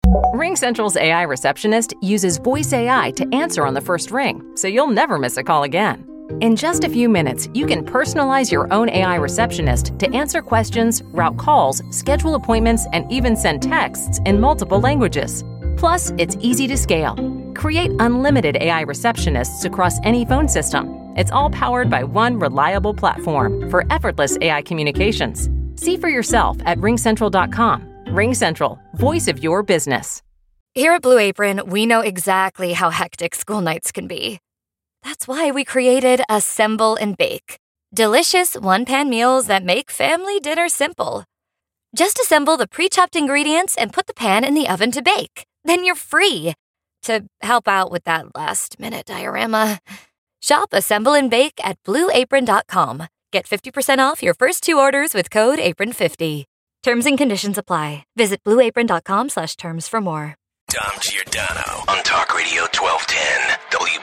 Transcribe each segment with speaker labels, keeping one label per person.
Speaker 1: RingCentral's AI receptionist uses voice AI to answer on the first ring, so you'll never miss a call again. In just a few minutes, you can personalize your own AI receptionist to answer questions, route calls, schedule appointments, and even send texts in multiple languages. Plus, it's easy to scale. Create unlimited AI receptionists across any phone system. It's all powered by one reliable platform for effortless AI communications. See for yourself at ringcentral.com. RingCentral, voice of your business.
Speaker 2: Here at Blue Apron, we know exactly how hectic school nights can be. That's why we created Assemble and Bake. Delicious one-pan meals that make family dinner simple. Just assemble the pre-chopped ingredients and put the pan in the oven to bake. Then you're free to help out with that last-minute diorama. Shop Assemble and Bake at BlueApron.com. Get 50% off your first 2 orders with code APRON50. Terms and conditions apply. Visit BlueApron.com/terms for more.
Speaker 3: Dom Giordano on Talk Radio 1210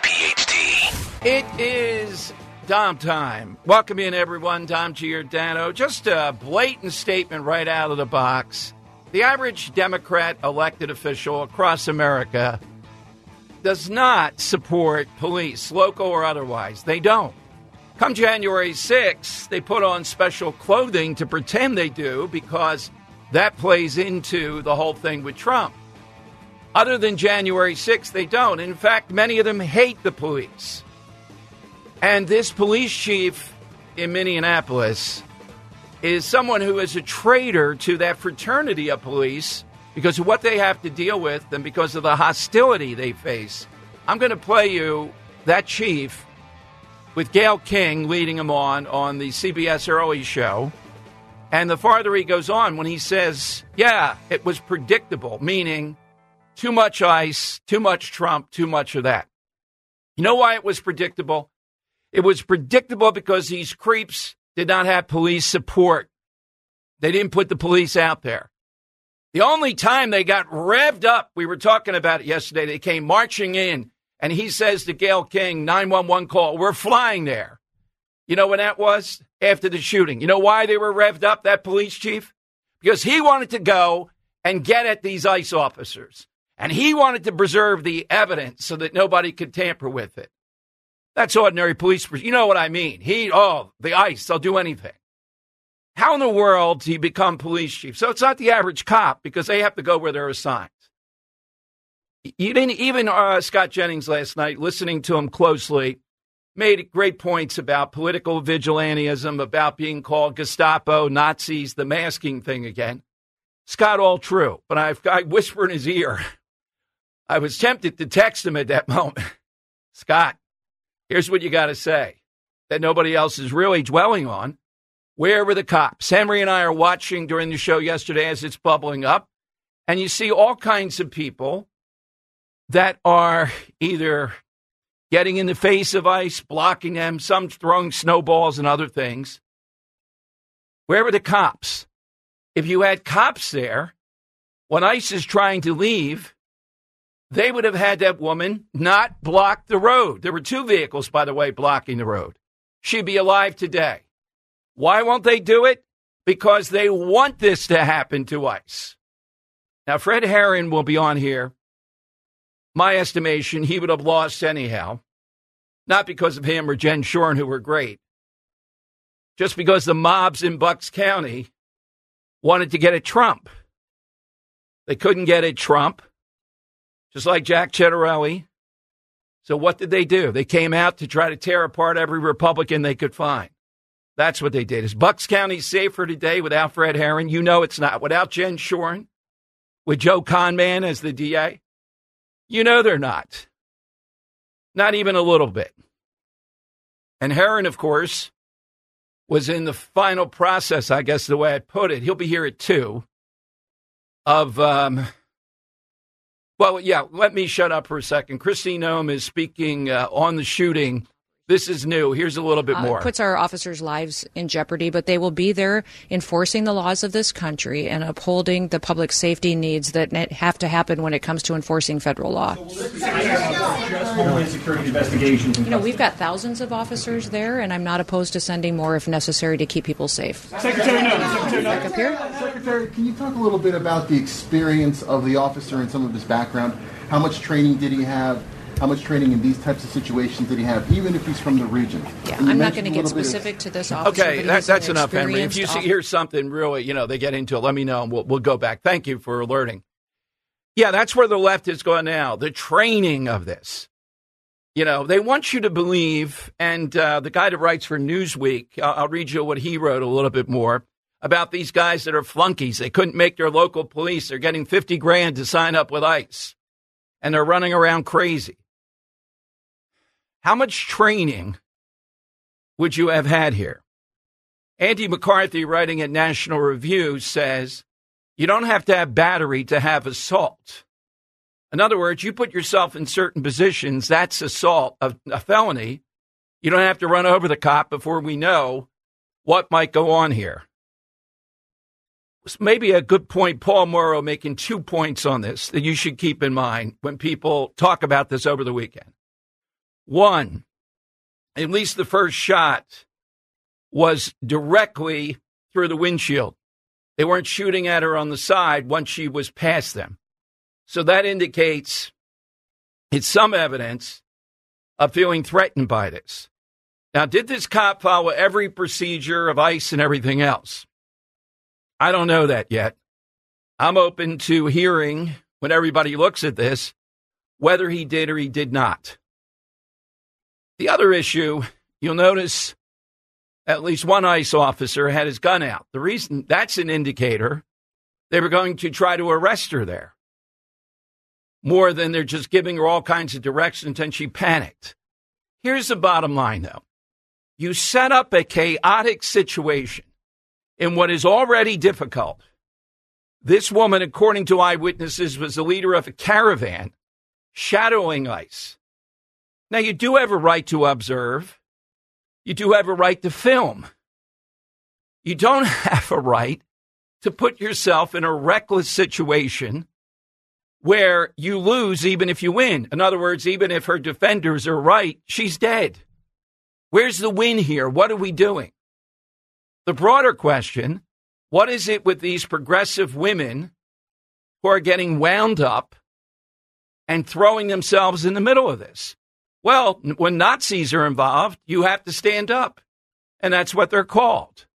Speaker 3: WPHT.
Speaker 4: It is Dom time. Welcome in, everyone. Dom Giordano. Just a blatant statement right out of the box. The average Democrat elected official across America does not support police, local or otherwise. They don't. Come January 6th, they put on special clothing to pretend they do because that plays into the whole thing with Trump. Other than January 6th, they don't. In fact, many of them hate the police. And this police chief in Minneapolis is someone who is a traitor to that fraternity of police because of what they have to deal with and because of the hostility they face. I'm going to play you that chief with Gayle King leading him on the CBS Early Show. And the farther he goes on when he says, yeah, it was predictable, meaning too much ICE, too much Trump, too much of that. You know why it was predictable? It was predictable because these creeps did not have police support. They didn't put the police out there. The only time they got revved up, we were talking about it yesterday, they came marching in, and he says to Gayle King, 911 call, we're flying there. You know when that was? After the shooting. You know why they were revved up, that police chief? Because he wanted to go and get at these ICE officers. And he wanted to preserve the evidence so that nobody could tamper with it. That's ordinary police. You know what I mean? The ICE, they'll do anything. How in the world do you become police chief? So it's not the average cop because they have to go where they're assigned. You didn't even Scott Jennings last night, listening to him closely, made great points about political vigilantism, about being called Gestapo, Nazis, the masking thing again. Scott, all true. But I whisper in his ear. I was tempted to text him at that moment. Scott, here's what you got to say that nobody else is really dwelling on. Where were the cops? Henry and I are watching during the show yesterday as it's bubbling up. And you see all kinds of people that are either getting in the face of ICE, blocking them, some throwing snowballs and other things. Where were the cops? If you had cops there, when ICE is trying to leave, they would have had that woman not block the road. There were 2 vehicles, by the way, blocking the road. She'd be alive today. Why won't they do it? Because they want this to happen to ICE. Now, Fred Herron will be on here. My estimation, he would have lost anyhow. Not because of him or Jen Shorn, who were great. Just because the mobs in Bucks County wanted to get at Trump. They couldn't get at Trump, just like Jack Ciattarelli. So what did they do? They came out to try to tear apart every Republican they could find. That's what they did. Is Bucks County safer today without Fred Herron? You know it's not. Without Jen Shorn? With Joe Conman as the DA? You know they're not. Not even a little bit. And Herron, of course, was in the final process, I guess the way I put it. He'll be here at 2 of, let me shut up for a second. Kristi Noem is speaking on the shooting. This is new. Here's a little bit more.
Speaker 5: It puts our officers' lives in jeopardy, but they will be there enforcing the laws of this country and upholding the public safety needs that have to happen when it comes to enforcing federal law. We've got thousands of officers there, and I'm not opposed to sending more if necessary to keep people safe.
Speaker 6: Secretary Noem.
Speaker 5: Back up here.
Speaker 6: Secretary, can you talk a little bit about the experience of the officer and some of his background? How much training did he have? How much training in these types of situations did he have, even if he's from the region?
Speaker 5: Yeah, I'm not going to get specific to this officer.
Speaker 4: Okay, that's enough, Henry. If you hear something really, they get into it, let me know, and we'll go back. Thank you for alerting. Yeah, that's where the left is going now, the training of this. They want you to believe, and the guy that writes for Newsweek, I'll read you what he wrote a little bit more, about these guys that are flunkies. They couldn't make their local police. They're getting $50,000 to sign up with ICE, and they're running around crazy. How much training would you have had here? Andy McCarthy, writing at National Review, says you don't have to have battery to have assault. In other words, you put yourself in certain positions, that's assault, a felony. You don't have to run over the cop before we know what might go on here. Maybe a good point, Paul Morrow making 2 points on this that you should keep in mind when people talk about this over the weekend. One, at least the first shot was directly through the windshield. They weren't shooting at her on the side once she was past them. So that indicates it's some evidence of feeling threatened by this. Now, did this cop follow every procedure of ICE and everything else? I don't know that yet. I'm open to hearing, when everybody looks at this, whether he did or he did not. The other issue, you'll notice at least one ICE officer had his gun out. The reason that's an indicator they were going to try to arrest her there, more than they're just giving her all kinds of directions and she panicked. Here's the bottom line, though. You set up a chaotic situation in what is already difficult. This woman, according to eyewitnesses, was the leader of a caravan shadowing ICE. Now, you do have a right to observe. You do have a right to film. You don't have a right to put yourself in a reckless situation where you lose even if you win. In other words, even if her defenders are right, she's dead. Where's the win here? What are we doing? The broader question, what is it with these progressive women who are getting wound up and throwing themselves in the middle of this? Well, when Nazis are involved, you have to stand up, and that's what they're called.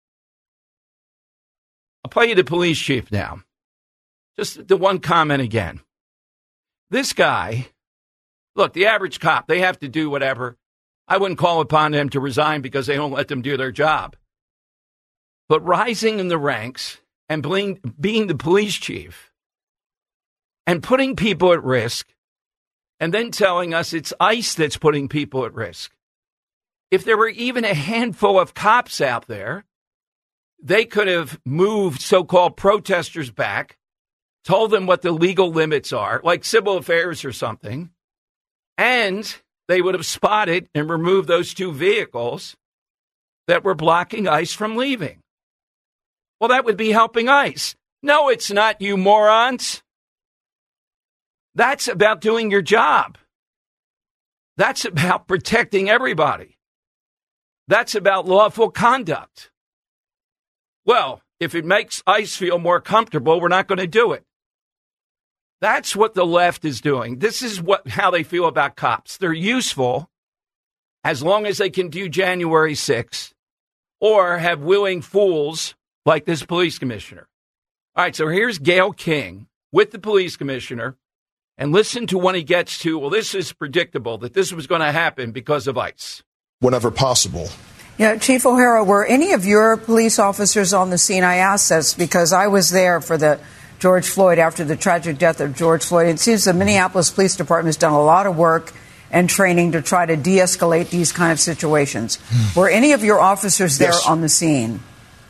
Speaker 4: I'll play you the police chief now. Just the one comment again. This guy, look, the average cop, they have to do whatever. I wouldn't call upon them to resign because they don't let them do their job. But rising in the ranks and being the police chief and putting people at risk, and then telling us it's ICE that's putting people at risk. If there were even a handful of cops out there, they could have moved so-called protesters back, told them what the legal limits are, like civil affairs or something, and they would have spotted and removed those 2 vehicles that were blocking ICE from leaving. Well, that would be helping ICE. No, it's not, you morons. That's about doing your job. That's about protecting everybody. That's about lawful conduct. Well, if it makes ICE feel more comfortable, we're not going to do it. That's what the left is doing. This is how they feel about cops. They're useful as long as they can do January 6th or have willing fools like this police commissioner. All right, so here's Gayle King with the police commissioner. And listen to when he gets to, well, this is predictable, that this was going to happen because of ICE.
Speaker 7: Whenever possible.
Speaker 8: Chief O'Hara, were any of your police officers on the scene? I asked this because I was there for the George Floyd, after the tragic death of George Floyd. It seems the Minneapolis Police Department has done a lot of work and training to try to de-escalate these kind of situations. Were any of your officers there on the scene?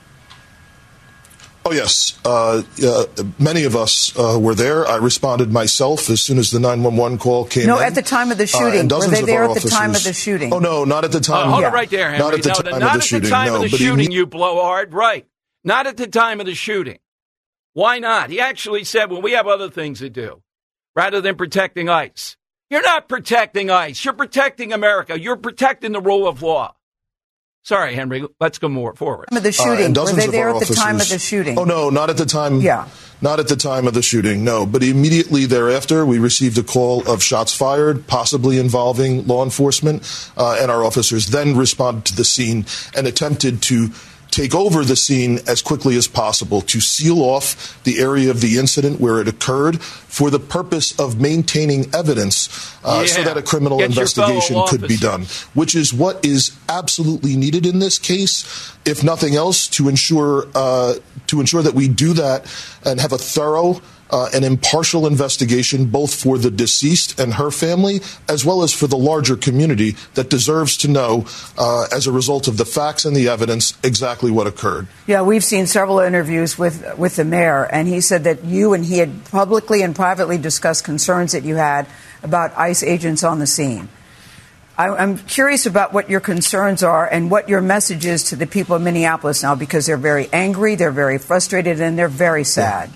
Speaker 7: Oh, yes. Many of us were there. I responded myself as soon as the 911 call came in.
Speaker 8: No, at the time of the shooting. Were they there at the time of the shooting?
Speaker 7: Oh, no, not at the time.
Speaker 4: Hold it right there, Henry.
Speaker 7: Not at the time of the shooting.
Speaker 4: Not at the time of the shooting, you blowhard. Right. Not at the time of the shooting. Why not? He actually said, well, we have other things to do rather than protecting ICE. You're not protecting ICE. You're protecting America. You're protecting the rule of law. Sorry, Henry. Let's go more forward.
Speaker 8: The shooting. Were they there at the time of the shooting?
Speaker 7: Oh, no, not at the time.
Speaker 8: Yeah.
Speaker 7: Not at the time of the shooting, no. But immediately thereafter, we received a call of shots fired, possibly involving law enforcement, and our officers then responded to the scene and attempted to take over the scene as quickly as possible to seal off the area of the incident where it occurred for the purpose of maintaining evidence so that a criminal investigation could be done, which is what is absolutely needed in this case, if nothing else, to ensure that we do that and have a thorough an impartial investigation, both for the deceased and her family, as well as for the larger community that deserves to know, as a result of the facts and the evidence, exactly what occurred. Yeah, we've seen several interviews with the mayor, and he said that you and he had publicly and privately discussed concerns that you had about ICE agents on the scene. I'm curious about what your concerns are and what your message is to the people of Minneapolis now, because they're very angry, they're very frustrated, and they're very sad. Yeah.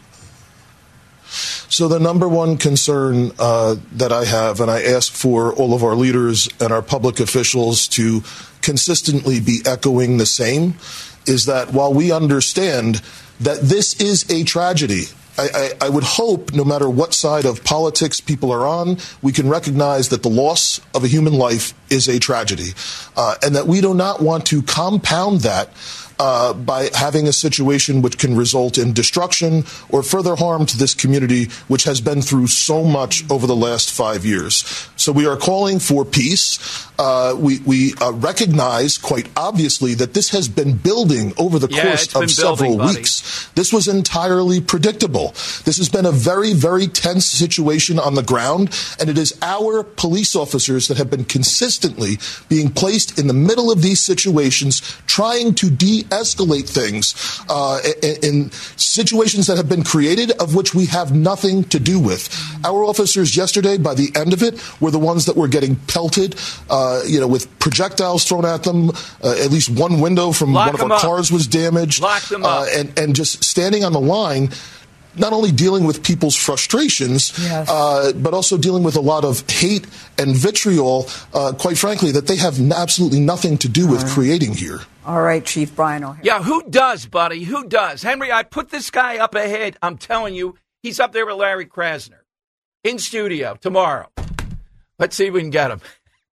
Speaker 7: So the number one concern that I have, and I ask for all of our leaders and our public officials to consistently be echoing the same, is that while we understand that this is a tragedy, I would hope, no matter what side of politics people are on, we can recognize that the loss of a human life is a tragedy, and that we do not want to compound that by having a situation which can result in destruction or further harm to this community, which has been through so much over the last 5 years. So we are calling for peace. We recognize quite obviously that this has been building over the course of several weeks. This was entirely predictable. This has been a very, very tense situation on the ground, and it is our police officers that have been consistently being placed in the middle of these situations, trying to de-escalate things in situations that have been created, of which we have nothing to do with. Our officers yesterday, by the end of it, were the ones that were getting pelted, with projectiles thrown at them. At least one window from one of our cars was damaged.
Speaker 4: Lock them up.
Speaker 7: And just standing on the line, not only dealing with people's frustrations, but also dealing with a lot of hate and vitriol, quite frankly, that they have absolutely nothing to do with creating here. All right, Chief Brian O'Hara.
Speaker 4: Yeah, who does, buddy? Who does? Henry, I put this guy up ahead. I'm telling you, he's up there with Larry Krasner in studio tomorrow. Let's see if we can get him.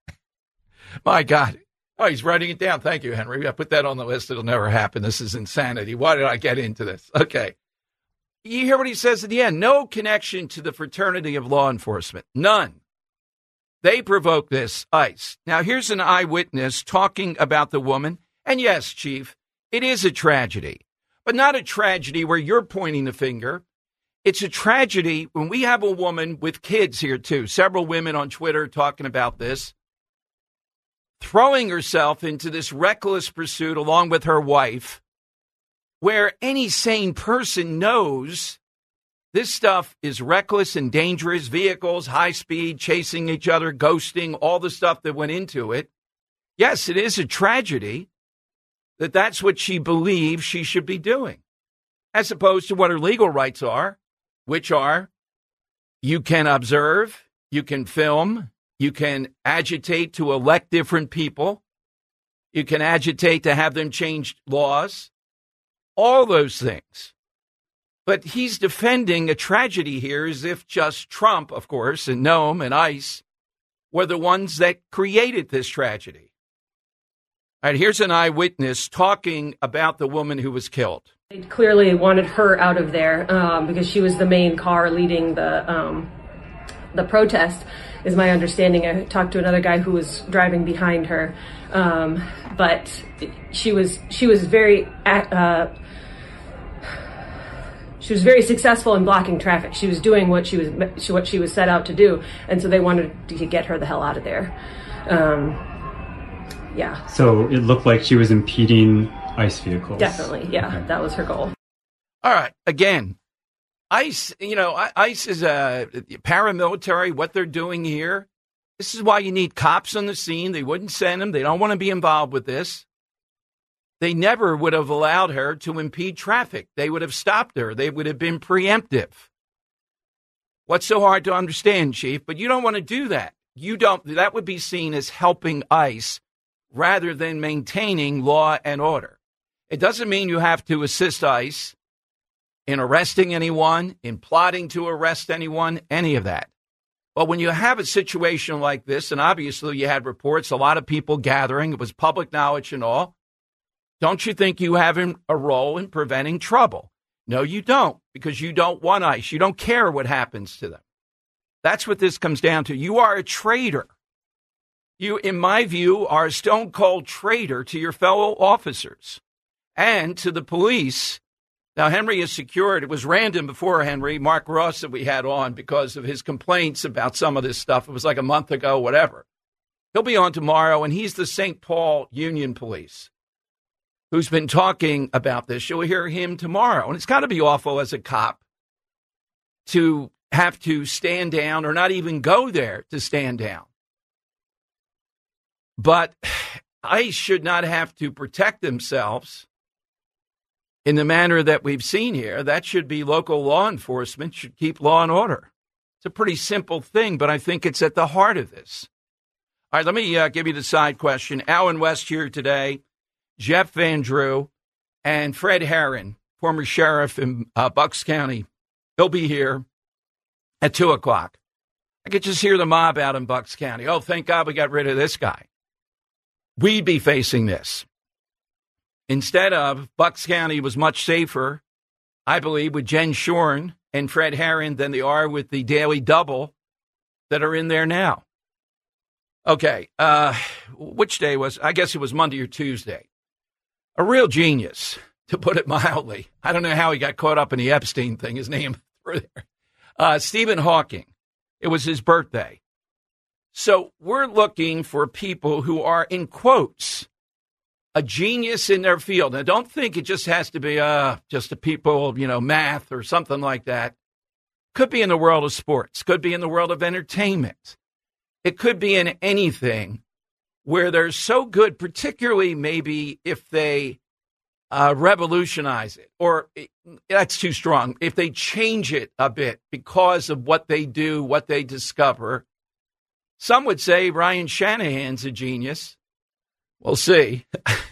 Speaker 4: My God. Oh, he's writing it down. Thank you, Henry. I put that on the list. It'll never happen. This is insanity. Why did I get into this? Okay. You hear what he says at the end. No connection to the fraternity of law enforcement. None. They provoked this, ICE. Now, here's an eyewitness talking about the woman. And yes, Chief, it is a tragedy, but not a tragedy where you're pointing the finger. It's a tragedy when we have a woman with kids here, too. Several women on Twitter talking about this, throwing herself into this reckless pursuit along with her wife, where any sane person knows this stuff is reckless and dangerous. Vehicles, high speed, chasing each other, ghosting, all the stuff that went into it. Yes, it is a tragedy that that's what she believes she should be doing, as opposed to what her legal rights are, which are you can observe, you can film, you can agitate to elect different people, you can agitate to have them change laws, all those things. But he's defending a tragedy here as if just Trump, of course, and Noam and ICE were the ones that created this tragedy. All right, here's an eyewitness talking about the woman who was killed.
Speaker 9: They clearly wanted her out of there because she was the main car leading the protest, is my understanding. I talked to another guy who was driving behind her, but she was very successful in blocking traffic. She was doing what she was set out to do, and so they wanted to get her the hell out of there. Yeah. So it looked like she was impeding ICE vehicles. Definitely, yeah. Okay. That was her goal.
Speaker 4: All right. Again, ICE, ICE is a paramilitary, what they're doing here. This is why you need cops on the scene. They wouldn't send them. They don't want to be involved with this. They never would have allowed her to impede traffic. They would have stopped her. They would have been preemptive. What's so hard to understand, Chief? But you don't want to do that. That would be seen as helping ICE rather than maintaining law and order. It doesn't mean you have to assist ICE in arresting anyone, in plotting to arrest anyone, any of that. But when you have a situation like this, and obviously you had reports, a lot of people gathering, it was public knowledge and all, don't you think you have a role in preventing trouble? No, you don't, because you don't want ICE. You don't care what happens to them. That's what this comes down to. You are a traitor. You, in my view, are a stone-cold traitor to your fellow officers and to the police. Now, Henry is secured. It was random before Henry, Mark Ross, that we had on because of his complaints about some of this stuff. It was like a month ago, whatever. He'll be on tomorrow, and he's the St. Paul Union Police who's been talking about this. You'll hear him tomorrow. And it's got to be awful as a cop to have to stand down or not even go there to stand down. But ICE should not have to protect themselves in the manner that we've seen here. That should be local law enforcement, should keep law and order. It's a pretty simple thing, but I think it's at the heart of this. All right, let me give you the side question. Alan West here today, Jeff Van Drew, and Fred Herron, former sheriff in Bucks County. They'll be here at 2 o'clock. I could just hear the mob out in Bucks County. Oh, thank God we got rid of this guy. We'd be facing this. Instead of, Bucks County was much safer, I believe, with Jen Shorn and Fred Herron than they are with the Daily Double that are in there now. Okay, which day was, I guess it was Monday or Tuesday. A real genius, to put it mildly. I don't know how he got caught up in the Epstein thing, his name through there. Stephen Hawking. It was his birthday. So we're looking for people who are, in quotes, a genius in their field. Now, don't think it just has to be just the people, math or something like that. Could be in the world of sports. Could be in the world of entertainment. It could be in anything where they're so good, particularly maybe if they revolutionize it, or that's too strong, if they change it a bit because of what they do, what they discover. Some would say Ryan Shanahan's a genius. We'll see.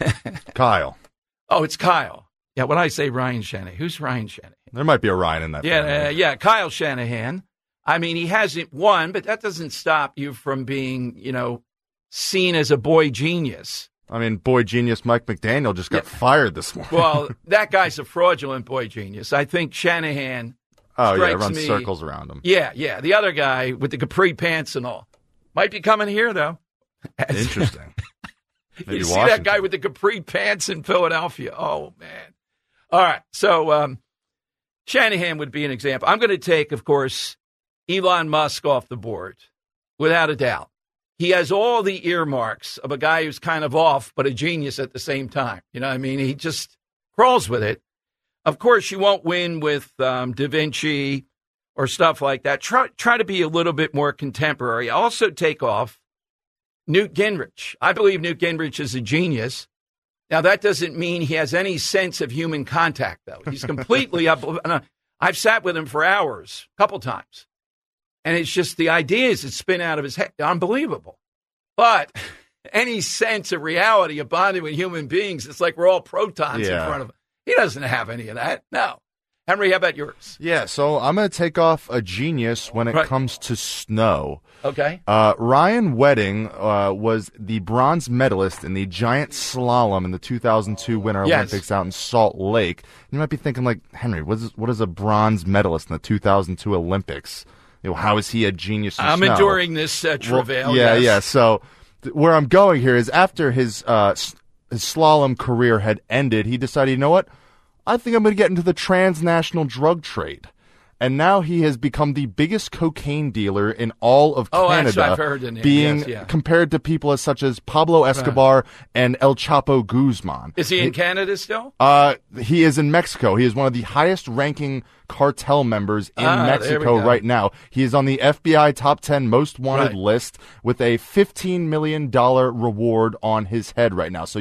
Speaker 10: Kyle.
Speaker 4: Oh, it's Kyle. Yeah, when I say Ryan Shanahan, who's Ryan Shanahan?
Speaker 10: There might be a Ryan in that family.
Speaker 4: Yeah, Kyle Shanahan. I mean, he hasn't won, but that doesn't stop you from being, seen as a boy genius.
Speaker 10: I mean, boy genius Mike McDaniel just got fired this morning.
Speaker 4: Well, that guy's a fraudulent boy genius. I think Shanahan
Speaker 10: runs circles around him.
Speaker 4: Yeah. The other guy with the capri pants and all. Might be coming here, though.
Speaker 10: Interesting. Maybe
Speaker 4: you see
Speaker 10: Washington.
Speaker 4: that guy with the capri pants in Philadelphia. Oh, man. All right. So Shanahan would be an example. I'm going to take, of course, Elon Musk off the board, without a doubt. He has all the earmarks of a guy who's kind of off, but a genius at the same time. You know what I mean? He just crawls with it. Of course, you won't win with Da Vinci or stuff like that. Try to be a little bit more contemporary. Also take off Newt Gingrich. I believe Newt Gingrich is a genius. Now, that doesn't mean he has any sense of human contact, though. He's completely up. I've sat with him for hours, a couple times. And it's just the ideas that spin out of his head. Unbelievable. But any sense of reality of bonding with human beings, it's like we're all protons in front of him. He doesn't have any of that. No. Henry, how about yours?
Speaker 10: Yeah, so I'm going to take off a genius when it comes to snow.
Speaker 4: Okay.
Speaker 10: Ryan Wedding was the bronze medalist in the giant slalom in the 2002 Winter Olympics out in Salt Lake. You might be thinking, like, Henry, what is a bronze medalist in the 2002 Olympics? How is he a genius in
Speaker 4: I'm
Speaker 10: snow?
Speaker 4: enduring this travail.
Speaker 10: Well, yeah. So where I'm going here is after his slalom career had ended, he decided, you know what? I think I'm going to get into the transnational drug trade. And now he has become the biggest cocaine dealer in all of Canada,
Speaker 4: that's what I've heard the name.
Speaker 10: being compared to people such as Pablo Escobar and El Chapo Guzman.
Speaker 4: Is he in Canada still?
Speaker 10: He is in Mexico. He is one of the highest-ranking cartel members in Mexico right now. He is on the FBI Top 10 Most Wanted list with a $15 million reward on his head right now. So,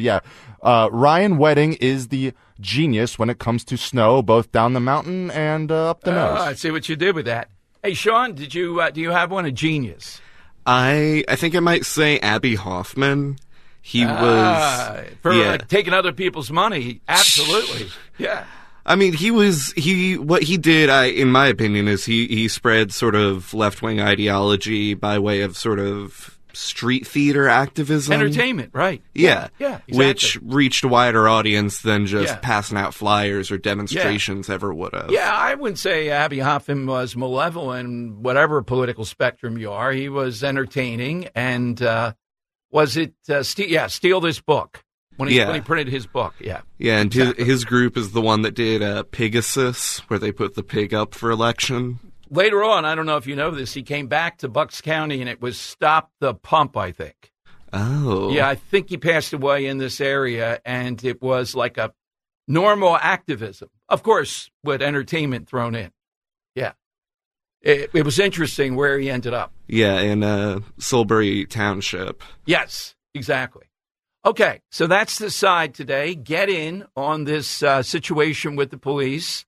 Speaker 10: Ryan Wedding is the genius when it comes to snow, both down the mountain and up the nose.
Speaker 4: I see what you did with that. Hey, Sean, do you have one, a genius?
Speaker 11: I think I might say Abby Hoffman. He was
Speaker 4: like, taking other people's money. Absolutely. Yeah.
Speaker 11: I mean, what he did, in my opinion, is he spread sort of left-wing ideology by way of sort of street theater activism.
Speaker 4: Entertainment, right.
Speaker 11: Yeah.
Speaker 4: Yeah, exactly.
Speaker 11: Which reached a wider audience than just passing out flyers or demonstrations ever would have.
Speaker 4: Yeah, I wouldn't say Abbie Hoffman was malevolent, whatever political spectrum you are. He was entertaining, and was it Steal This Book? When he printed his book,
Speaker 11: Yeah, and exactly. his group is the one that did Pegasus, where they put the pig up for election.
Speaker 4: Later on, I don't know if you know this, he came back to Bucks County, and it was Stop the Pump, I think.
Speaker 11: Oh.
Speaker 4: Yeah, I think he passed away in this area, and it was like a normal activism. Of course, with entertainment thrown in. Yeah. It was interesting where he ended up.
Speaker 11: Yeah, in Silbury Township.
Speaker 4: Yes, exactly. Okay, so that's the side today. Get in on this situation with the police.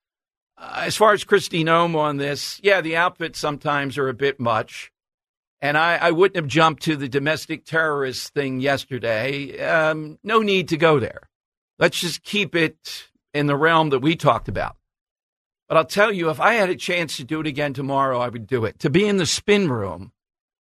Speaker 4: As far as Kristi Noem on this, the outfits sometimes are a bit much. And I wouldn't have jumped to the domestic terrorist thing yesterday. No need to go there. Let's just keep it in the realm that we talked about. But I'll tell you, if I had a chance to do it again tomorrow, I would do it. To be in the spin room,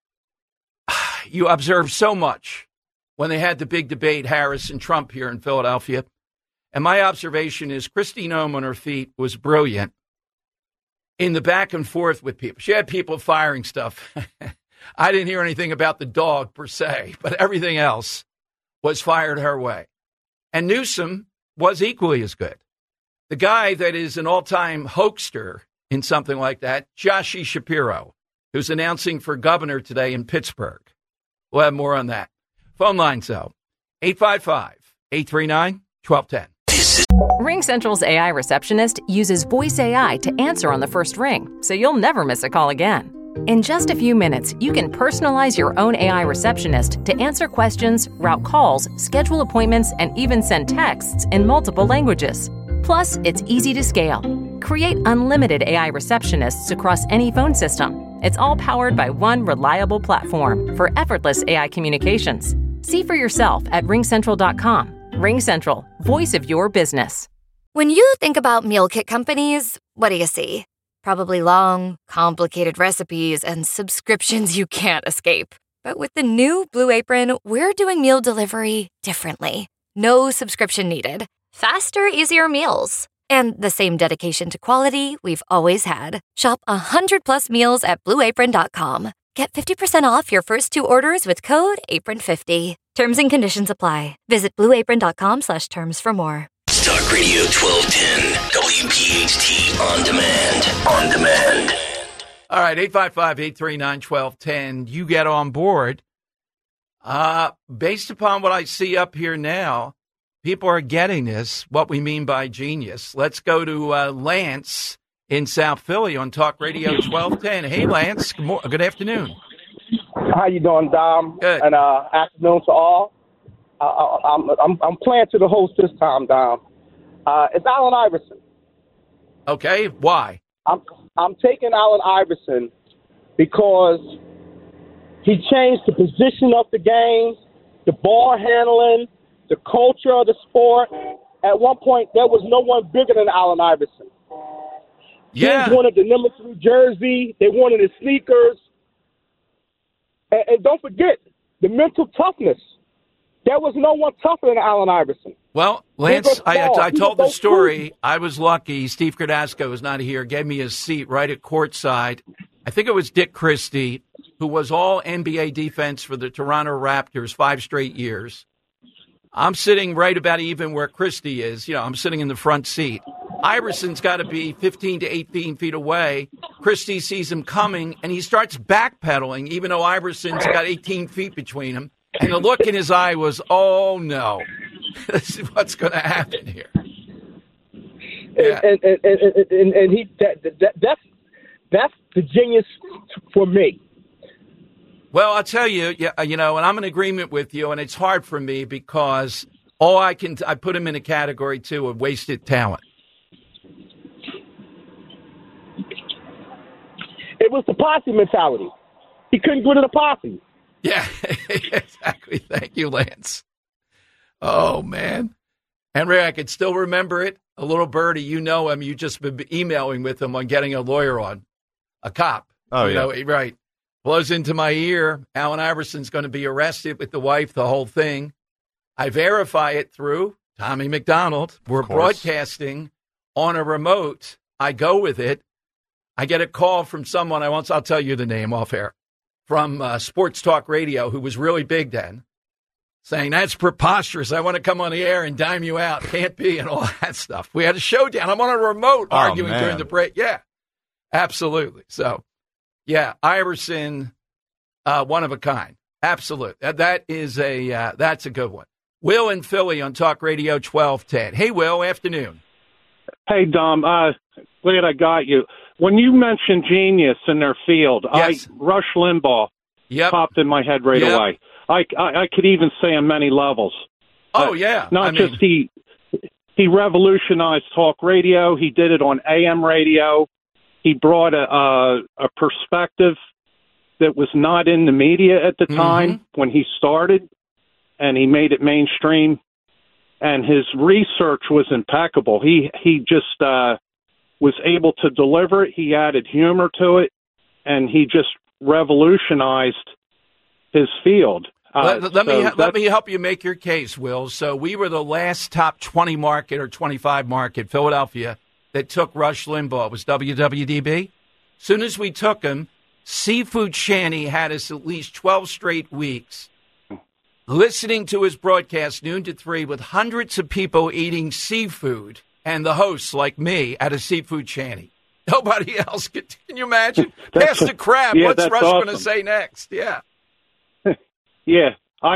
Speaker 4: you observe so much. When they had the big debate, Harris and Trump here in Philadelphia. And my observation is Kristi Noem on her feet was brilliant in the back and forth with people. She had people firing stuff. I didn't hear anything about the dog per se, but everything else was fired her way. And Newsom was equally as good. The guy that is an all-time hoaxer in something like that, Joshie Shapiro, who's announcing for governor today in Pittsburgh. We'll have more on that. Phone lines, though, 855-839-1210.
Speaker 1: RingCentral's AI receptionist uses voice AI to answer on the first ring, so you'll never miss a call again. In just a few minutes, you can personalize your own AI receptionist to answer questions, route calls, schedule appointments, and even send texts in multiple languages. Plus, it's easy to scale. Create unlimited AI receptionists across any phone system. It's all powered by one reliable platform for effortless AI communications. See for yourself at ringcentral.com. RingCentral, voice of your business.
Speaker 2: When you think about meal kit companies, what do you see? Probably long, complicated recipes and subscriptions you can't escape. But with the new Blue Apron, we're doing meal delivery differently. No subscription needed. Faster, easier meals. And the same dedication to quality we've always had. Shop 100+ meals at blueapron.com. Get 50% off your first 2 orders with code APRON50. Terms and conditions apply. Visit blueapron.com/terms for more.
Speaker 3: Talk Radio 1210, WPHT On Demand. On Demand.
Speaker 4: All right, 855-839-1210. You get on board. Based upon what I see up here now, people are getting this, what we mean by genius. Let's go to Lance in South Philly on Talk Radio 1210. Hey, Lance. Good afternoon.
Speaker 12: How you doing, Dom?
Speaker 4: Good.
Speaker 12: And afternoon to all. I'm playing to the host this time, Dom. It's Allen Iverson.
Speaker 4: Okay. Why?
Speaker 12: I'm taking Allen Iverson because he changed the position of the game, the ball handling, the culture of the sport. At one point, there was no one bigger than Allen Iverson.
Speaker 4: Yeah.
Speaker 12: Kids wanted the number 3 jersey. They wanted his sneakers. And don't forget, the mental toughness. There was no one tougher than Allen Iverson.
Speaker 4: Well, Lance, I told the story. I was lucky. Steve Cardasco was not here, gave me his seat right at courtside. I think it was Dick Christie, who was all NBA defense for the Toronto Raptors 5 straight years. I'm sitting right about even where Christie is. I'm sitting in the front seat. Iverson's got to be 15 to 18 feet away. Christie sees him coming, and he starts backpedaling, even though Iverson's got 18 feet between him. And the look in his eye was, oh, no. This is what's going to happen here. Yeah.
Speaker 12: And he that's the genius for me.
Speaker 4: Well, I'll tell you, and I'm in agreement with you, and it's hard for me because I put him in a category, too, of wasted talent.
Speaker 12: It was the posse mentality. He couldn't go to the posse.
Speaker 4: Yeah, exactly. Thank you, Lance. Oh, man. Henry, I could still remember it. A little birdie, you know him. You just been emailing with him on getting a lawyer on, a cop.
Speaker 10: Oh,
Speaker 4: you
Speaker 10: yeah.
Speaker 4: know, right. Blows into my ear. Allen Iverson's going to be arrested with the wife, the whole thing. I verify it through Tommy McDonald. We're broadcasting on a remote. I go with it. I get a call from someone, I'll tell you the name off air, from Sports Talk Radio, who was really big then, saying, that's preposterous. I want to come on the air and dime you out. Can't be, and all that stuff. We had a showdown. I'm on a remote arguing during the break. Yeah, absolutely. So, yeah, Iverson, one of a kind. Absolutely. That is that's a good one. Will in Philly on Talk Radio 1210. Hey, Will, afternoon.
Speaker 13: Hey, Dom. Glad I got you. When you mentioned genius in their field,
Speaker 4: yes.
Speaker 13: Rush Limbaugh popped in my head right away. I could even say on many levels.
Speaker 4: Oh, yeah.
Speaker 13: He revolutionized talk radio. He did it on AM radio. He brought a perspective that was not in the media at the time when he started, and he made it mainstream. And his research was impeccable. He just was able to deliver it. He added humor to it, and he just revolutionized his field.
Speaker 4: Let me help you make your case, Will. So we were the last top 20 market or 25 market, Philadelphia, that took Rush Limbaugh. It was WWDB. Soon as we took him, Seafood Shanty had us at least 12 straight weeks listening to his broadcast noon to 3 with hundreds of people eating seafood and the hosts like me at a Seafood Shanty. Nobody else could. Can you imagine? Pass the crab.
Speaker 13: Yeah,
Speaker 4: what's Rush
Speaker 13: awesome.
Speaker 4: going to say next? Yeah.
Speaker 13: Yeah,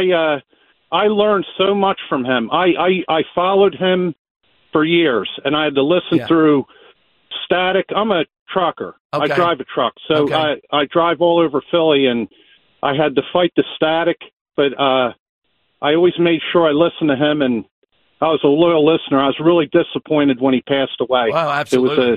Speaker 13: I learned so much from him. I followed him for years, and I had to listen through static. I'm a trucker.
Speaker 4: Okay.
Speaker 13: I drive a truck, so I drive all over Philly, and I had to fight the static. But I always made sure I listened to him, and I was a loyal listener. I was really disappointed when he passed away.
Speaker 4: Wow, absolutely.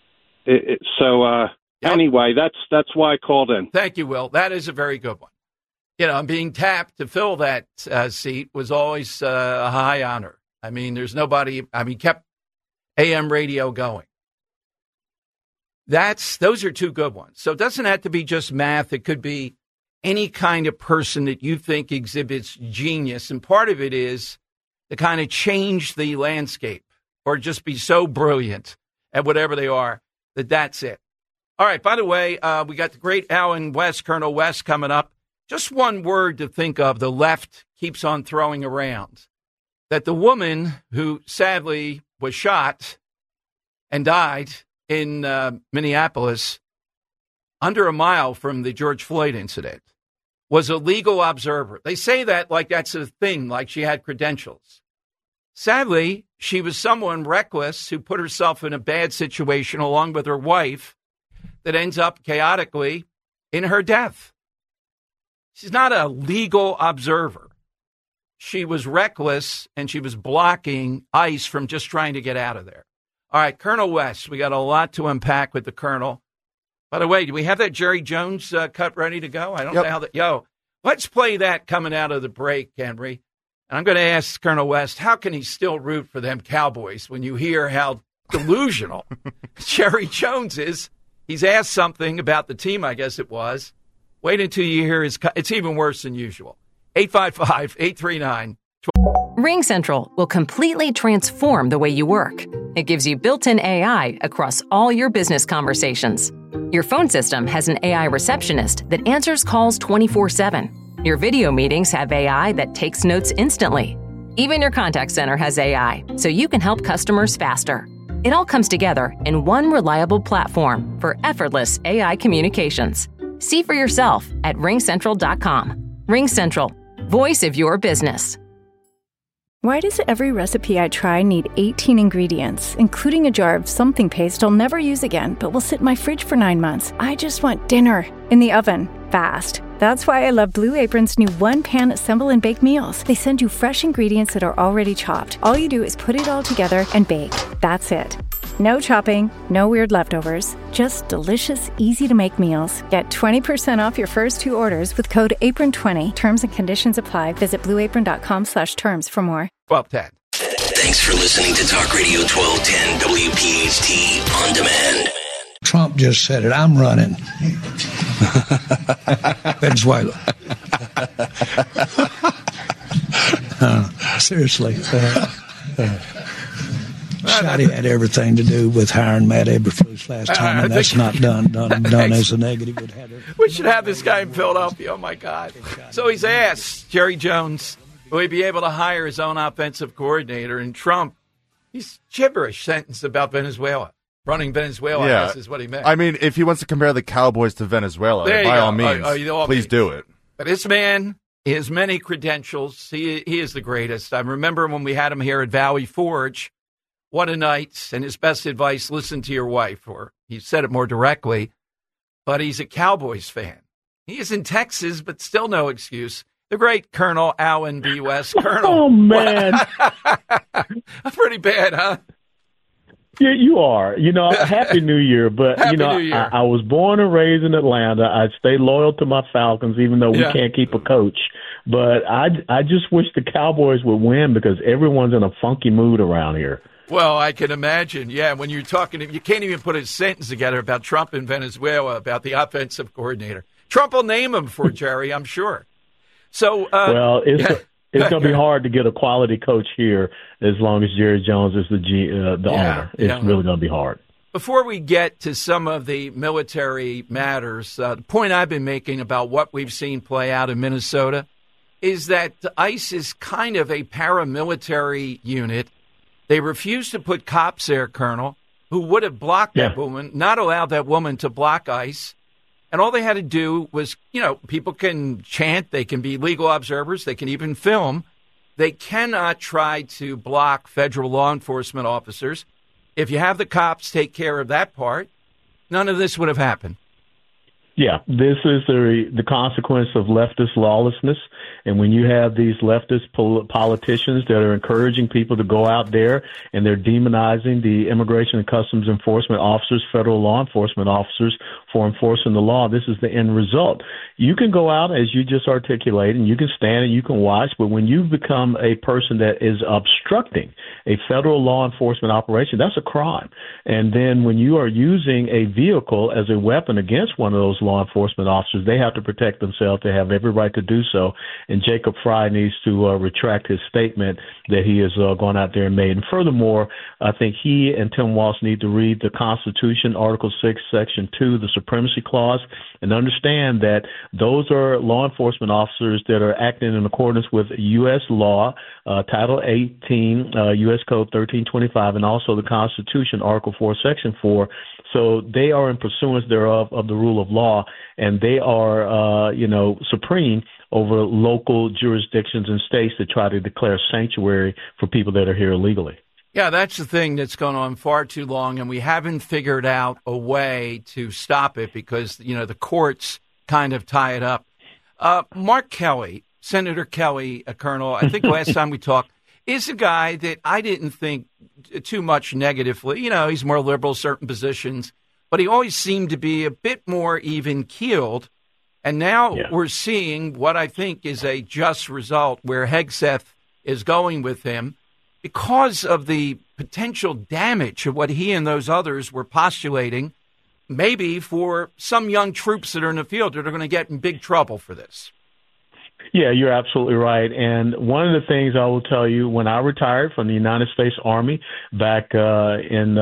Speaker 13: Anyway, that's why I called in.
Speaker 4: Thank you, Will. That is a very good one. You know, being tapped to fill that seat was always a high honor. I mean, there's nobody. I mean, kept AM radio going. Those are two good ones. So it doesn't have to be just math. It could be any kind of person that you think exhibits genius. And part of it is to kind of change the landscape or just be so brilliant at whatever they are that's it. All right. By the way, we got the great Allen West, Colonel West, coming up. Just one word to think of, the left keeps on throwing around, that the woman who sadly was shot and died in Minneapolis, under a mile from the George Floyd incident, was a legal observer. They say that like that's a thing, like she had credentials. Sadly, she was someone reckless who put herself in a bad situation along with her wife that ends up chaotically in her death. She's not a legal observer. She was reckless, and she was blocking ICE from just trying to get out of there. All right, Colonel West, we got a lot to unpack with the Colonel. By the way, do we have that Jerry Jones cut ready to go? I don't know how that. Let's play that coming out of the break, Henry. And I'm going to ask Colonel West, how can he still root for them Cowboys when you hear how delusional Jerry Jones is? He's asked something about the team, I guess it was. Wait until you hear it's even worse than usual. 855-839.
Speaker 1: RingCentral will completely transform the way you work. It gives you built-in AI across all your business conversations. Your phone system has an AI receptionist that answers calls 24/7. Your video meetings have AI that takes notes instantly. Even your contact center has AI, so you can help customers faster. It all comes together in one reliable platform for effortless AI communications. See for yourself at ringcentral.com. RingCentral, voice of your business.
Speaker 14: Why does every recipe I try need 18 ingredients, including a jar of something paste I'll never use again, but will sit in my fridge for 9 months? I just want dinner in the oven, fast. That's why I love Blue Apron's new one-pan assemble and bake meals. They send you fresh ingredients that are already chopped. All you do is put it all together and bake. That's it. No chopping, no weird leftovers, just delicious, easy-to-make meals. Get 20% off your first 2 orders with code APRON20. Terms and conditions apply. Visit blueapron.com/terms for more.
Speaker 4: 1210.
Speaker 3: Thanks for listening to Talk Radio 1210 WPHT On Demand.
Speaker 15: Trump just said it. I'm running. Venezuela. Seriously. Saudi had everything to do with hiring Matt Eberflus last time, and that's not done as a negative.
Speaker 4: We should have this guy in Philadelphia. Oh, my God. So he's asked, Jerry Jones, will he be able to hire his own offensive coordinator? And Trump, he's gibberish sentence about Venezuela. Running Venezuela, I guess, is what he meant.
Speaker 10: I mean, if he wants to compare the Cowboys to Venezuela, by all means, please do it.
Speaker 4: But this man, he has many credentials. He is the greatest. I remember when we had him here at Valley Forge, what a night. And his best advice, listen to your wife, or he said it more directly, but he's a Cowboys fan. He is in Texas, but still no excuse. The great Colonel Allen B. West. Colonel.
Speaker 16: Oh, man.
Speaker 4: Pretty bad, huh?
Speaker 16: Yeah, you are. Happy New Year. But,
Speaker 4: Happy New Year.
Speaker 16: I was born and raised in Atlanta. I stay loyal to my Falcons, even though we can't keep a coach. But I just wish the Cowboys would win because everyone's in a funky mood around here.
Speaker 4: Well, I can imagine. Yeah, when you're talking, you can't even put a sentence together about Trump in Venezuela, about the offensive coordinator. Trump will name him for Jerry, I'm sure. So,
Speaker 16: it's going to be hard to get a quality coach here as long as Jerry Jones is the owner. It's really going to be hard.
Speaker 4: Before we get to some of the military matters, the point I've been making about what we've seen play out in Minnesota is that ICE is kind of a paramilitary unit. They refused to put cops there, Colonel, who would have blocked that woman, not allowed that woman to block ICE. And all they had to do was, people can chant, they can be legal observers, they can even film. They cannot try to block federal law enforcement officers. If you have the cops take care of that part, none of this would have happened.
Speaker 16: Yeah, this is the consequence of leftist lawlessness. And when you have these leftist politicians that are encouraging people to go out there and they're demonizing the Immigration and Customs Enforcement officers, federal law enforcement officers for enforcing the law, this is the end result. You can go out, as you just articulated, and you can stand and you can watch, but when you become a person that is obstructing a federal law enforcement operation, that's a crime. And then when you are using a vehicle as a weapon against one of those law enforcement officers, they have to protect themselves. They have every right to do so. And Jacob Fry needs to retract his statement that he has gone out there and made. And furthermore, I think he and Tim Walsh need to read the Constitution, Article 6, Section 2, the Supremacy Clause, and understand that those are law enforcement officers that are acting in accordance with U.S. law, Title 18, U.S. Code 1325, and also the Constitution, Article 4, Section 4. So they are in pursuance thereof of the rule of law, and they are, supreme over local jurisdictions and states that try to declare sanctuary for people that are here illegally.
Speaker 4: Yeah, that's the thing that's gone on far too long, and we haven't figured out a way to stop it because, the courts kind of tie it up. Mark Kelly, Senator Kelly, Colonel, I think last time we talked, is a guy that I didn't think too much negatively. He's more liberal, certain positions, but he always seemed to be a bit more even-keeled. And now we're seeing what I think is a just result where Hegseth is going with him because of the potential damage of what he and those others were postulating, maybe for some young troops that are in the field that are going to get in big trouble for this.
Speaker 16: Yeah, you're absolutely right. And one of the things I will tell you, when I retired from the United States Army back in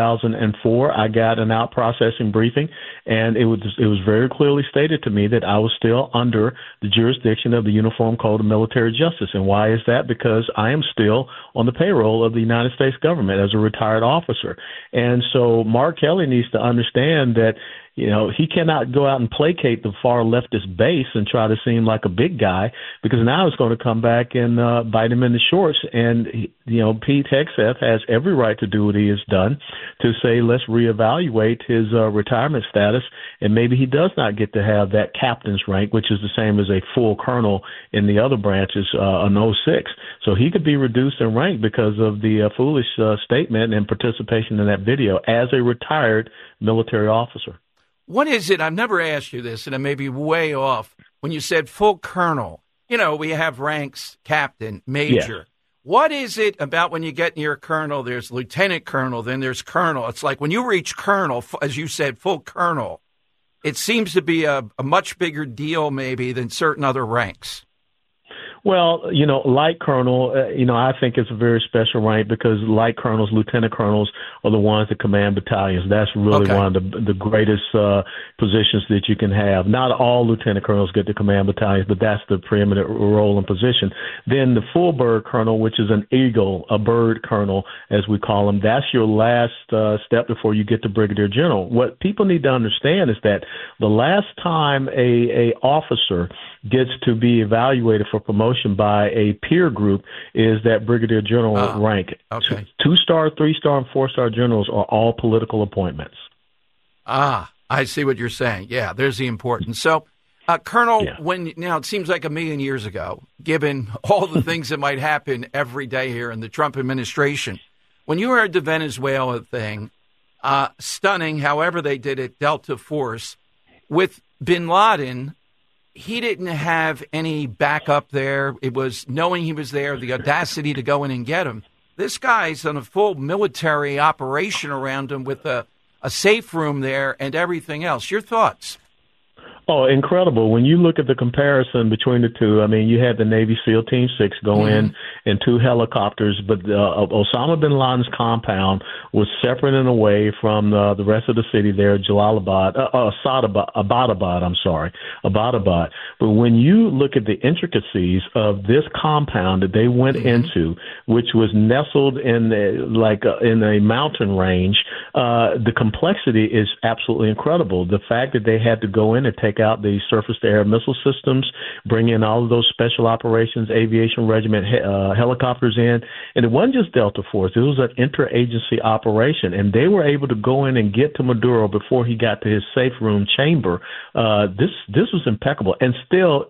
Speaker 16: 2004, I got an out processing briefing, and it was very clearly stated to me that I was still under the jurisdiction of the Uniform Code of Military Justice. And why is that? Because I am still on the payroll of the United States government as a retired officer. And so Mark Kelly needs to understand that he cannot go out and placate the far leftist base and try to seem like a big guy, because now it's going to come back and bite him in the shorts. And, Pete Hegseth has every right to do what he has done, to say, let's reevaluate his retirement status, and maybe he does not get to have that captain's rank, which is the same as a full colonel in the other branches, an 06. So he could be reduced in rank because of the foolish statement and participation in that video as a retired military officer.
Speaker 4: What is it? I've never asked you this, and I may be way off. When you said full colonel, we have ranks, captain, major.
Speaker 16: Yes.
Speaker 4: What is it about when you get near colonel, there's lieutenant colonel, then there's colonel. It's like when you reach colonel, as you said, full colonel, it seems to be a much bigger deal maybe than certain other ranks.
Speaker 16: Well, light colonel, I think it's a very special rank, because light colonels, lieutenant colonels are the ones that command battalions. That's really one of the greatest positions that you can have. Not all lieutenant colonels get to command battalions, but that's the preeminent role and position. Then the full bird colonel, which is an eagle, a bird colonel, as we call them, that's your last step before you get to brigadier general. What people need to understand is that the last time a officer gets to be evaluated for promotion by a peer group is that brigadier general rank.
Speaker 4: Okay.
Speaker 16: 2-star, 3-star, and 4-star generals are all political appointments.
Speaker 4: I see what you're saying. Yeah, there's the importance. So, Colonel, now it seems like a million years ago, given all the things that might happen every day here in the Trump administration, when you heard the Venezuela thing, stunning, however they did it, Delta Force, with bin Laden, he didn't have any backup there. It was knowing he was there, the audacity to go in and get him. This guy's on a full military operation around him with a safe room there and everything else. Your thoughts?
Speaker 16: Oh, incredible. When you look at the comparison between the two, I mean, you had the Navy SEAL Team 6 go in 2 helicopters, but Osama bin Laden's compound was separate and away from the rest of the city there, Abbottabad. But when you look at the intricacies of this compound that they went into, which was nestled in a mountain range, the complexity is absolutely incredible. The fact that they had to go in and take out the surface-to-air missile systems, bring in all of those special operations, aviation regiment helicopters in. And it wasn't just Delta Force. It was an interagency operation. And they were able to go in and get to Maduro before he got to his safe room chamber. This was impeccable. And still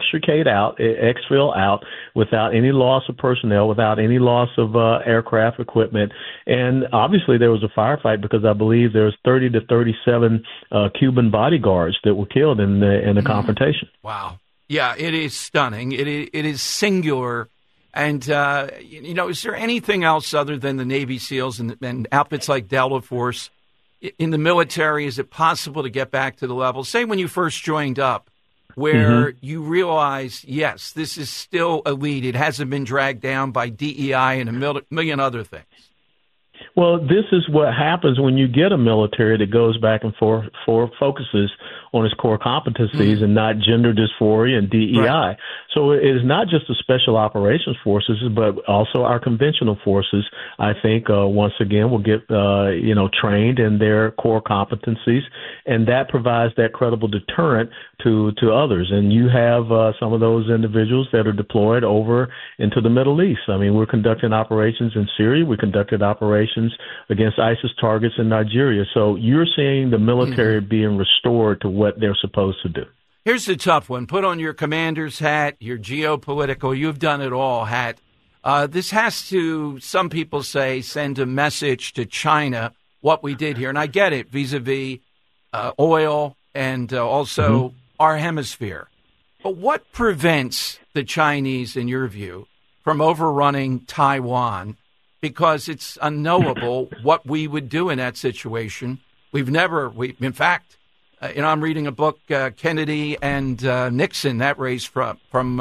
Speaker 16: exfil out without any loss of personnel, without any loss of aircraft equipment. And obviously there was a firefight because I believe there was 30 to 37 Cuban bodyguards that were killed in the confrontation.
Speaker 4: Wow. Yeah, it is stunning. It is singular. And, is there anything else other than the Navy SEALs and outfits like Delta Force in the military? Is it possible to get back to the level, say when you first joined up, where you realize, yes, this is still elite. It hasn't been dragged down by DEI and a million other things.
Speaker 16: Well, this is what happens when you get a military that goes back and forth, focuses on its core competencies and not gender dysphoria and DEI. Right. So it is not just the special operations forces, but also our conventional forces, I think, once again, will get, trained in their core competencies, and that provides that credible deterrent to others. And you have some of those individuals that are deployed over into the Middle East. I mean, we're conducting operations in Syria. We conducted operations against ISIS targets in Nigeria. So you're seeing the military being restored to what they're supposed to do.
Speaker 4: Here's the tough one. Put on your commander's hat, your geopolitical, you've done it all hat. This has to, some people say, send a message to China, what we did here. And I get it, vis-a-vis oil and also our hemisphere. But what prevents the Chinese, in your view, from overrunning Taiwan? Because it's unknowable what we would do in that situation. In fact, I'm reading a book, Kennedy and Nixon, that race from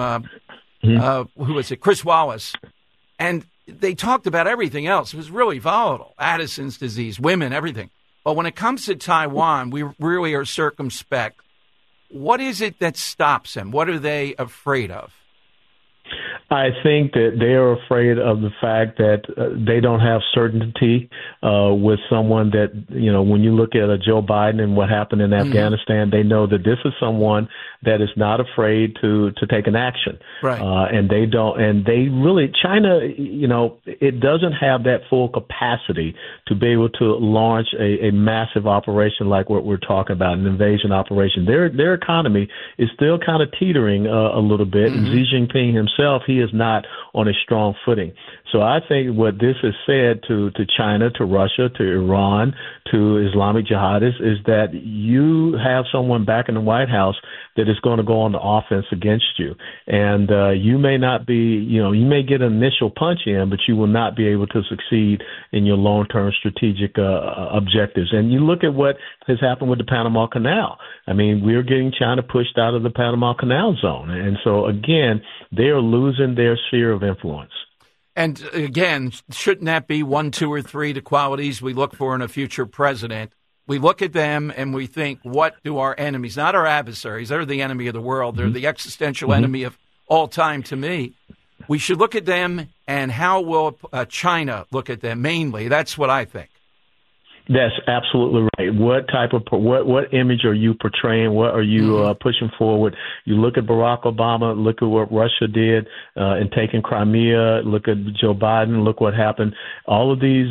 Speaker 4: who was it? Chris Wallace. And they talked about everything else. It was really volatile. Addison's disease, women, everything. But when it comes to Taiwan, we really are circumspect. What is it that stops them? What are they afraid of?
Speaker 16: I think that they are afraid of the fact that they don't have certainty with someone that, when you look at Joe Biden and what happened in Afghanistan, they know that this is someone that is not afraid to take an action.
Speaker 4: Right.
Speaker 16: And they don't, and they really, China, it doesn't have that full capacity to be able to launch a massive operation like what we're talking about, an invasion operation. Their economy is still kind of teetering a little bit. And Xi Jinping himself, he is not on a strong footing. So I think what this has said to China, to Russia, to Iran, to Islamic jihadists is that you have someone back in the White House that is going to go on the offense against you. And you may not be, you may get an initial punch in, but you will not be able to succeed in your long-term strategic objectives. And you look at what has happened with the Panama Canal. I mean, we're getting China pushed out of the Panama Canal zone. And so, again, they are losing their sphere of influence.
Speaker 4: And again, shouldn't that be 1, 2, or 3 the qualities we look for in a future president? We look at them and we think, what do our enemies, not our adversaries, they're the enemy of the world, they're the existential enemy of all time to me. We should look at them, and how will China look at them mainly? That's what I think.
Speaker 16: That's absolutely right. What type of what image are you portraying? What are you pushing forward? You look at Barack Obama. Look at what Russia did in taking Crimea. Look at Joe Biden. Look what happened. All of these.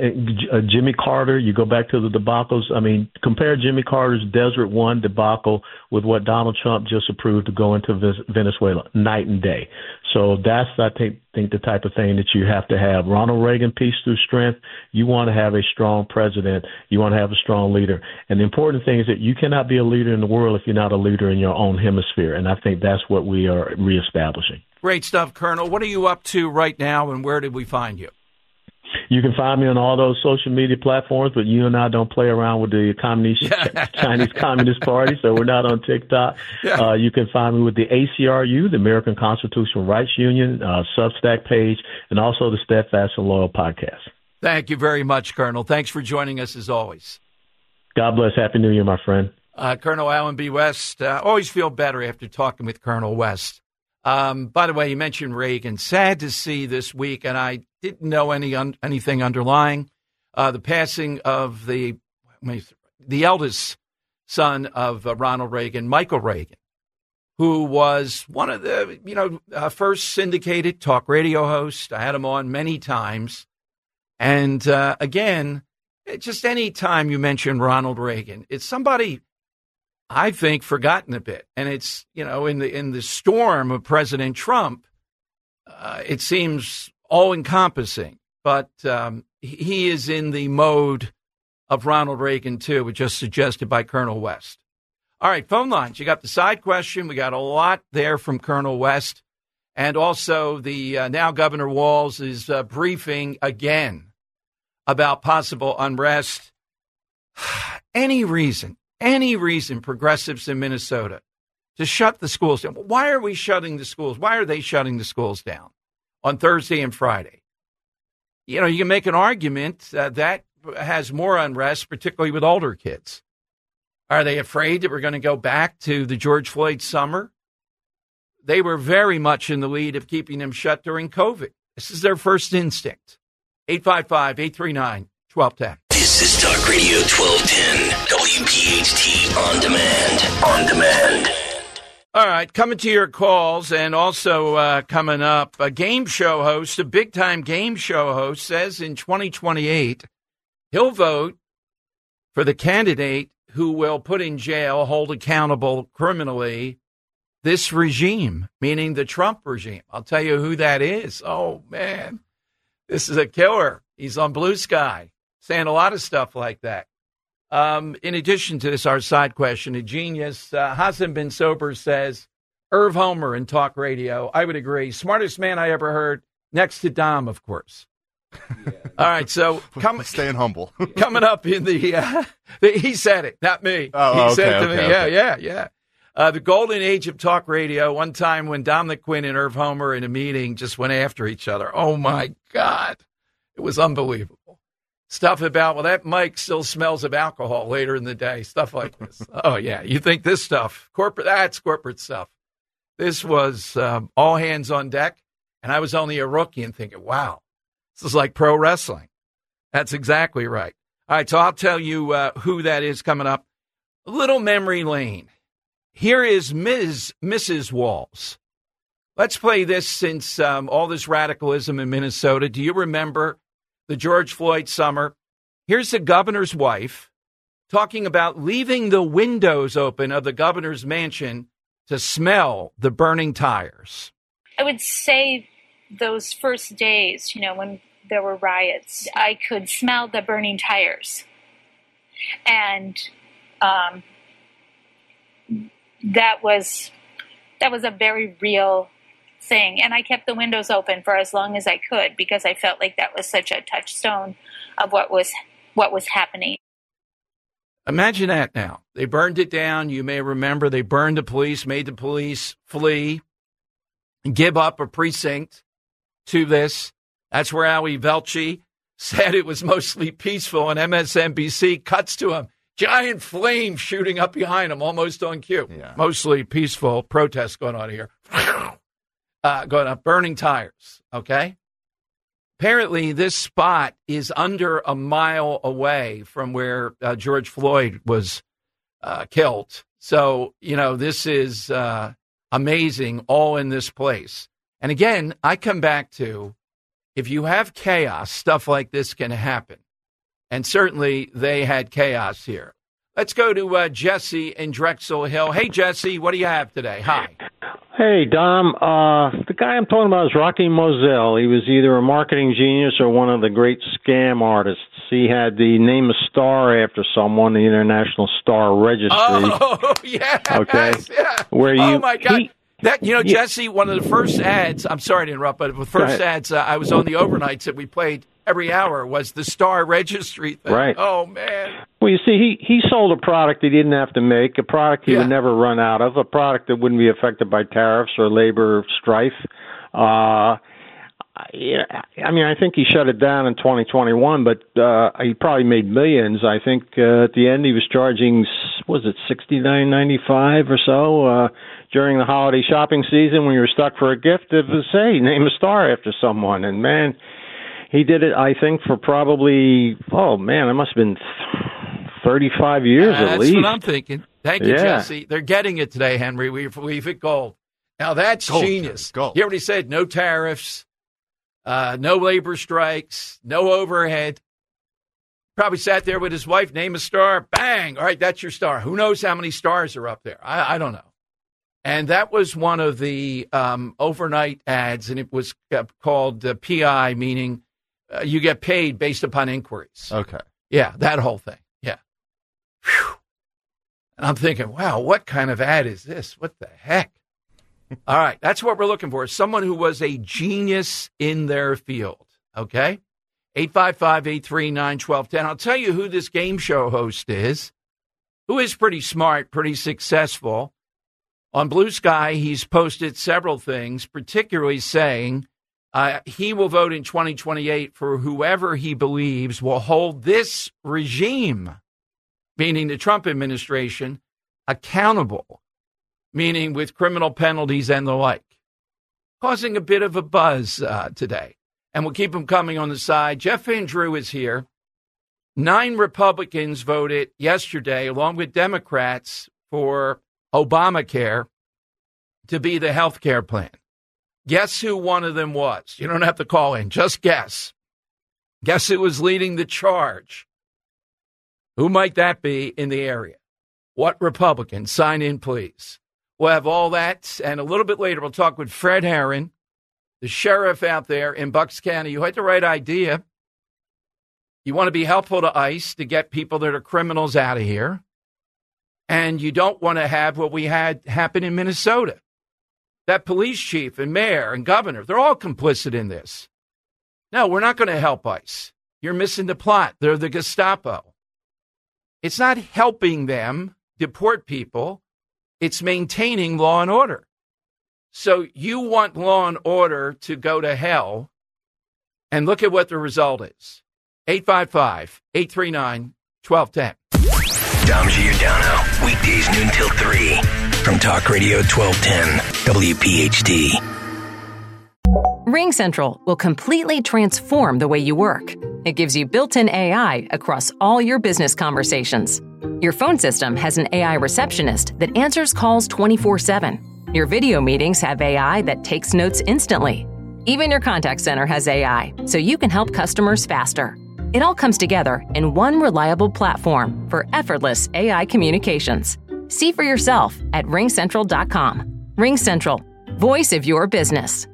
Speaker 16: Jimmy Carter. You go back to the debacles. I mean, compare Jimmy Carter's Desert One debacle with what Donald Trump just approved to go into Venezuela. Night and day. So that's, I think, the type of thing that you have to have. Ronald Reagan, peace through strength. You want to have a strong president. You want to have a strong leader. And the important thing is that you cannot be a leader in the world if you're not a leader in your own hemisphere. And I think that's what we are reestablishing.
Speaker 4: Great stuff, Colonel. What are you up to right now, and where did we find you?
Speaker 16: You can find me on all those social media platforms, but you and I don't play around with the Chinese Communist Party, so we're not on TikTok. Yeah. You can find me with the ACRU, the American Constitutional Rights Union, Substack page, and also the Steadfast and Loyal podcast.
Speaker 4: Thank you very much, Colonel. Thanks for joining us as always.
Speaker 16: God bless. Happy New Year, my friend.
Speaker 4: Colonel Allen B. West. Always feel better after talking with Colonel West. By the way, you mentioned Reagan. Sad to see this week, and I didn't know anything underlying the passing of the eldest son of Ronald Reagan, Michael Reagan, who was one of the first syndicated talk radio hosts. I had him on many times, and again, just any time you mention Ronald Reagan, it's somebody I think forgotten a bit. And it's, in the storm of President Trump, it seems all encompassing. But he is in the mode of Ronald Reagan, too, which just suggested by Colonel West. All right, phone lines. You got the side question. We got a lot there from Colonel West. And also the now Governor Walz is briefing again about possible unrest. Any reason progressives in Minnesota to shut the schools down. Why are we shutting the schools? Why are they shutting the schools down on Thursday and Friday? You can make an argument that has more unrest, particularly with older kids. Are they afraid that we're going to go back to the George Floyd summer? They were very much in the lead of keeping them shut during COVID. This is their first instinct. 855-839-1210.
Speaker 3: This is Talk Radio 1210, WPHT On Demand.
Speaker 4: All right, coming to your calls, and also coming up, a game show host, a big-time game show host, says in 2028 he'll vote for the candidate who will put in jail, hold accountable criminally, this regime, meaning the Trump regime. I'll tell you who that is. Oh, man, this is a killer. He's on Blue Sky, saying a lot of stuff like that. In addition to this, our side question, a genius, Hassan bin Sober says, Irv Homer in talk radio. I would agree. Smartest man I ever heard, next to Dom, of course. Yeah. All right, so
Speaker 10: staying humble.
Speaker 4: Coming up in the he said it, not me. He said it to me. Yeah. The golden age of talk radio, one time when Dominic Quinn and Irv Homer in a meeting just went after each other. Oh, my God. It was unbelievable. Stuff about, that mic still smells of alcohol later in the day, stuff like this. Oh, yeah, you think this stuff, that's corporate stuff. This was all hands on deck. And I was only a rookie and thinking, wow, this is like pro wrestling. That's exactly right. All right, so I'll tell you who that is coming up. A little memory lane. Here is Mrs. Walls. Let's play this since all this radicalism in Minnesota. Do you remember the George Floyd summer? Here's the governor's wife talking about leaving the windows open of the governor's mansion to smell the burning tires.
Speaker 17: I would say those first days, when there were riots, I could smell the burning tires. And that was a very real thing. And I kept the windows open for as long as I could because I felt like that was such a touchstone of what was happening.
Speaker 4: Imagine that now. They burned it down. You may remember they burned the police, made the police flee, give up a precinct to this. That's where Howie Velchi said it was mostly peaceful, and MSNBC cuts to him. Giant flame shooting up behind him, almost on cue. Yeah. Mostly peaceful protest going on here. Going up, burning tires, okay? Apparently, this spot is under a mile away from where George Floyd was killed. So, this is amazing, all in this place. And again, I come back to, if you have chaos, stuff like this can happen. And certainly they had chaos here. Let's go to Jesse in Drexel Hill. Hey, Jesse, what do you have today? Hi.
Speaker 18: Hey, Dom. The guy I'm talking about is Rocky Moselle. He was either a marketing genius or one of the great scam artists. He had the name a star after someone, the International Star Registry.
Speaker 4: Oh, yeah.
Speaker 18: Okay.
Speaker 4: Yeah.
Speaker 18: Oh,
Speaker 4: my God. Jesse, one of the first ads, I'm sorry to interrupt, but the first ads I was on the overnights that we played every hour was the Star Registry thing.
Speaker 18: Right.
Speaker 4: Oh, man.
Speaker 18: Well, you see, he sold a product he didn't have to make, a product he would never run out of, a product that wouldn't be affected by tariffs or labor strife. I think he shut it down in 2021, but he probably made millions. I think at the end he was charging, was it $69.95 or so during the holiday shopping season when you were stuck for a gift. It was, hey, name a star after someone. And, man, he did it, I think, for probably, it must have been 35 years at least.
Speaker 4: That's what I'm thinking. Thank you, Jesse. They're getting it today, Henry. We've hit gold. Now, that's genius.
Speaker 10: Gold.
Speaker 4: He already said no tariffs, no labor strikes, no overhead. Probably sat there with his wife, name a star, bang. All right, that's your star. Who knows how many stars are up there? I don't know. And that was one of the overnight ads, and it was called PI, meaning you get paid based upon inquiries.
Speaker 10: Okay.
Speaker 4: Yeah, that whole thing. Yeah. Whew. And I'm thinking, wow, what kind of ad is this? What the heck? All right, that's what we're looking for. Someone who was a genius in their field, okay? 855-839-1210. I'll tell you who this game show host is, who is pretty smart, pretty successful. On Blue Sky, he's posted several things, particularly saying he will vote in 2028 for whoever he believes will hold this regime, meaning the Trump administration, accountable, meaning with criminal penalties and the like, causing a bit of a buzz today. And we'll keep them coming on the side. Jeff Van Drew is here. 9 Republicans voted yesterday, along with Democrats, for Obamacare to be the health care plan. Guess who one of them was? You don't have to call in. Just guess. Guess who was leading the charge? Who might that be in the area? What Republican? Sign in, please. We'll have all that. And a little bit later, we'll talk with Fred Herron, the sheriff out there in Bucks County. You had the right idea. You want to be helpful to ICE to get people that are criminals out of here. And you don't want to have what we had happen in Minnesota. That police chief and mayor and governor, they're all complicit in this. No, we're not going to help ICE. You're missing the plot. They're the Gestapo. It's not helping them deport people. It's maintaining law and order. So you want law and order to go to hell, and look at what the result is. 855-839-1210.
Speaker 3: Dom Giordano, weekdays noon till 3 from Talk Radio 1210 WPHT.
Speaker 1: RingCentral will completely transform the way you work. It gives you built-in AI across all your business conversations. Your phone system has an AI receptionist that answers calls 24/7. Your video meetings have AI that takes notes instantly. Even your contact center has AI, so you can help customers faster. It all comes together in one reliable platform for effortless AI communications. See for yourself at ringcentral.com. RingCentral, voice of your business.